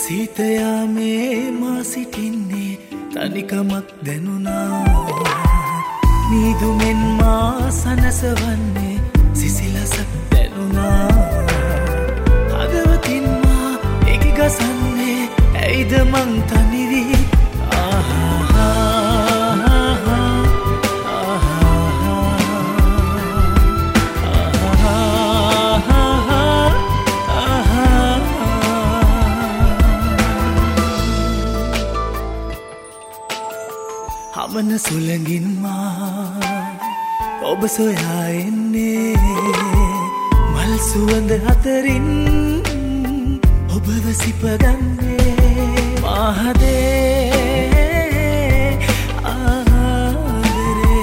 සීතයාමේ මා සිටින්නේ තනිකමක් දැනුණා. නීදුමෙන් මා සනසවන්නේ සිසිලසක් දැනුණා. හදවතින් මා එගි ගසන්නේ ඇයිද මං තනිවී. හමන සුළඟින් මා ඔබ සොයා එන්නේ. මල් සුවඳ අතරින් ඔබව සිපගන්නේ. මාහදේ ආදරේ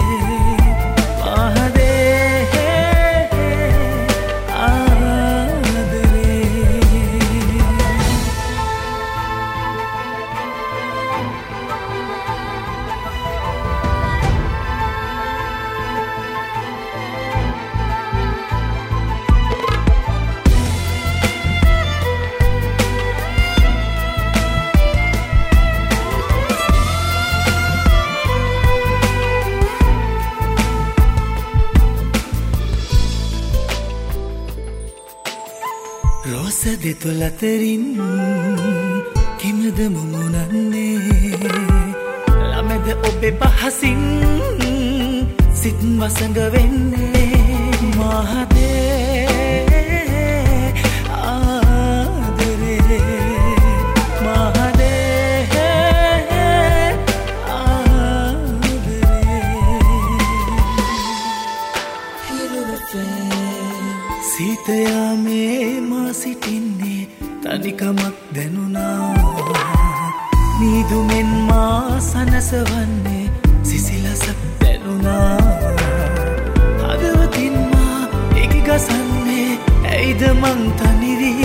මාහදේ ආදරේ. රෝස දෙතොල් අතරින් කිමද මුමුණන්නේ. ළමද ඔබේ පහසින් සිත් වසඟ වෙන්නේ. මාහදේ ආදරේ මාහදේ ආදරේ. සීතයාමේ මා සිටින්නේ තනිකමක් දැනුණා. නීදුමෙන් මා සනසවන්නේ සිසිලසක් දැනුණා. හදවතින් මා එගි ගසන්නේ ඇයිද මං තනිවී.